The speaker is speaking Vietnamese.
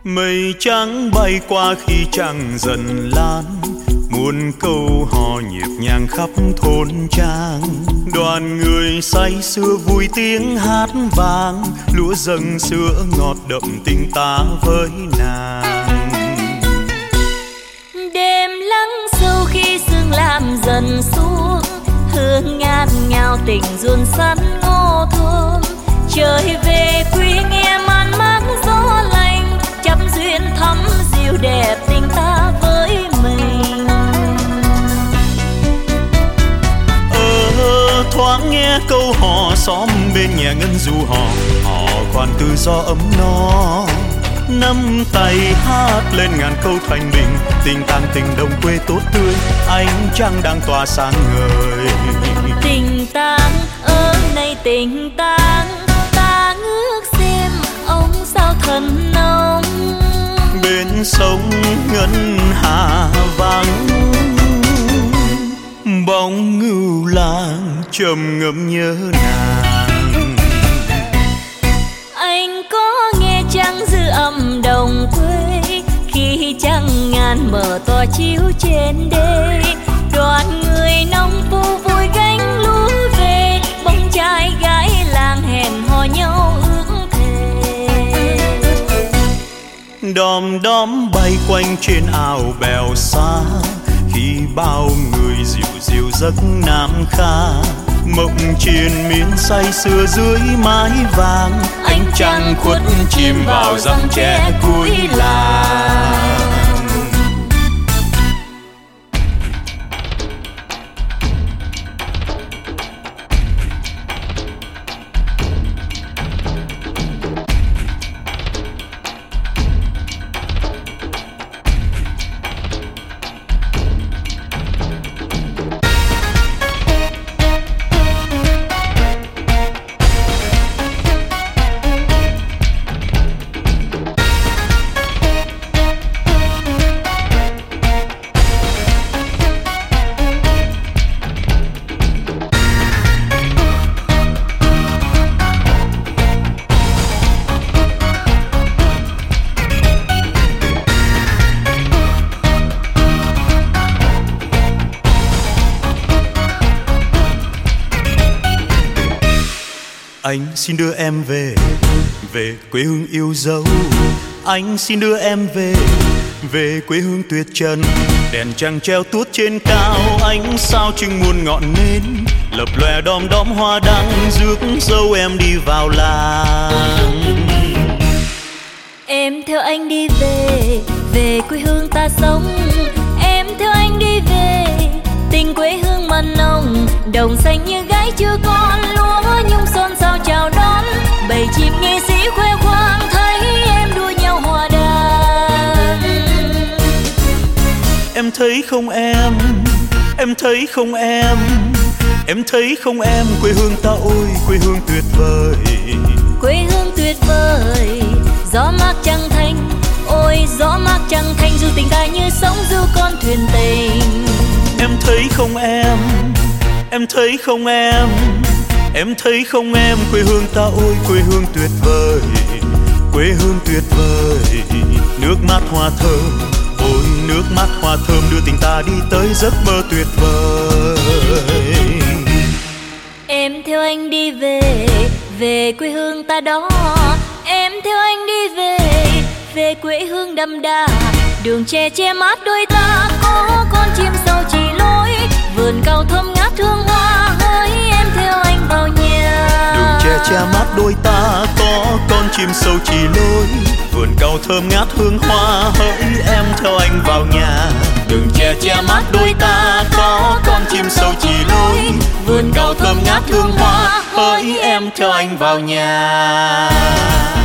Mây trắng bay qua khi trăng dần lan, muôn câu hò nhịp nhàng khắp thôn trang. Đoàn người say sưa vui tiếng hát vang, lúa dâng sữa ngọt đậm tình ta với nàng. Đêm lắng sâu khi sương làm dần xuống, hương ngát ngào tình ruồn sắn ngô thơm. Trời về quy nghe man mác gió lạnh, chấp duyên thắm dịu đẹp tình ta với mình. Thoáng nghe câu hò xóm bên nhà ngân du hò khoan tự do ấm no. Nắm tay hát lên ngàn câu thanh bình, tình tang tình đồng quê tốt tươi, ánh trăng đang tỏa sáng ngời. Tình tang ơi này tình tang, ta ngước xem ông sao thần nông. Bên sông ngân hà vắng, bóng ngưu lang trầm ngâm nhớ nàng. Anh có nghe trăng dư âm đồng quê, khi trăng ngàn mở tỏa chiếu trên đê. Đoàn người nông phu vui gánh lúa về, bông trai gái làng hẹn hò nhau ước thề. Đom đóm bay quanh trên ao bèo xa, khi bao người dịu dịu giấc nam kha. Mộng triền miên say sưa dưới mái vàng, ánh trăng khuất chìm vào rặng tre cuối làng. Anh xin đưa em về, về quê hương yêu dấu. Anh xin đưa em về, về quê hương tuyệt trần. Đèn trăng treo tuốt trên cao, ánh sao trưng muôn ngọn nến. Lập lòe đom đóm hoa đăng, rước dâu em đi vào làng. Em theo anh đi về, về quê hương ta sống. Em theo anh đi về, tình quê hương mặn nồng. Đồng xanh như gái chưa con, lúa nhung xôn xao chào đón. Bầy chim nghệ sĩ khoe khoang, thấy em đua nhau hòa đàn. Em thấy không em, em thấy không em, em thấy không em, quê hương ta ôi quê hương tuyệt vời. Quê hương tuyệt vời, gió mát trăng thanh, ôi gió mát trăng thanh. Dù tình ta như sóng du con thuyền tình. Em thấy không em, em thấy không em thấy không em, quê hương ta ôi quê hương tuyệt vời. Quê hương tuyệt vời, nước mát hoa thơm, ôi nước mát hoa thơm đưa tình ta đi tới giấc mơ tuyệt vời. Em theo anh đi về, về quê hương ta đó. Em theo anh đi về, về quê hương đậm đà. Đường tre che mát đôi ta, có con chim sâu chỉ lối. Vườn cao thơm ngát hương hoa, hỡi em theo anh vào nhà. Đường tre che mát đôi ta, có con chim sâu chỉ lối. Vườn cao thơm ngát hương hoa, hỡi em theo anh vào nhà. Đường tre che mát đôi ta, có con chim sâu chỉ lối. Vườn cao thơm ngát hương hoa, hỡi em theo anh vào nhà.